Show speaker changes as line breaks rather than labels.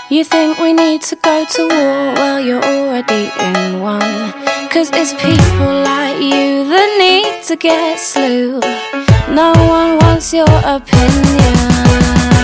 You think we need to go to war? Well, you're already in one. 'Cause it's people like you that need to get slew. No one wants your opinion.